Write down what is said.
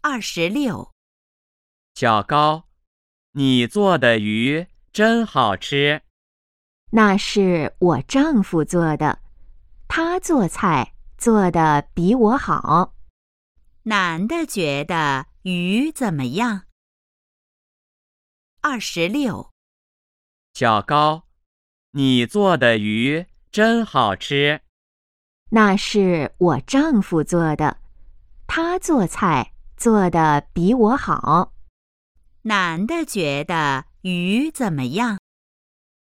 26。 小高，你做的鱼真好吃。 那是我丈夫做的，他做菜做得比我好。 男的觉得鱼怎么样？26。 小高，你做的鱼真好吃。 那是我丈夫做的，他做菜做得比我好。 男的觉得鱼怎么样？